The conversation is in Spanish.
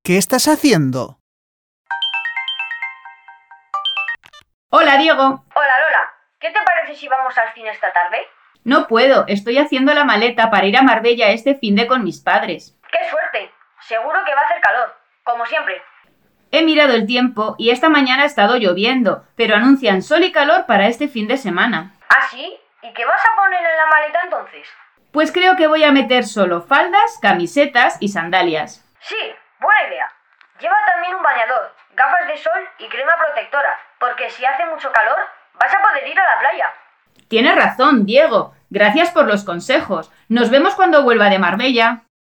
¿Qué estás haciendo? Hola, Diego. Hola, Lola. ¿Qué te parece si vamos al cine esta tarde? No puedo, estoy haciendo la maleta para ir a Marbella este finde con mis padres. ¡Qué suerte! Seguro que va a hacer calor, como siempre. He mirado el tiempo y esta mañana ha estado lloviendo, pero anuncian sol y calor para este fin de semana. ¿Ah, sí? ¿Y qué vas a poner en la maleta entonces? Pues creo que voy a meter solo faldas, camisetas y sandalias. Sí, buena idea. Lleva también un bañador, gafas de sol y crema protectora, porque si hace mucho calor, vas a poder ir a la playa. Tienes razón, Diego. Gracias por los consejos. Nos vemos cuando vuelva de Marbella.